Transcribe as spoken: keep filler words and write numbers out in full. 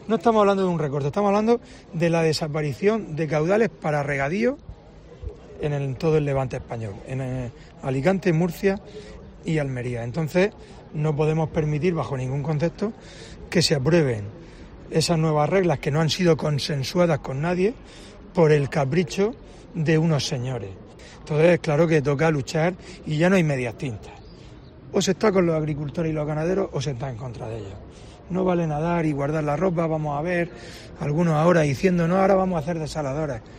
No estamos hablando de un recorte, estamos hablando de la desaparición de caudales para regadío en, el, en todo el Levante español, en el, Alicante, Murcia y Almería. Entonces, no podemos permitir bajo ningún concepto que se aprueben esas nuevas reglas que no han sido consensuadas con nadie por el capricho de unos señores. Entonces, claro que toca luchar y ya no hay medias tintas. O se está con los agricultores y los ganaderos o se está en contra de ellos. No vale nadar y guardar la ropa, vamos a ver, algunos ahora diciendo, no, ahora vamos a hacer desaladoras.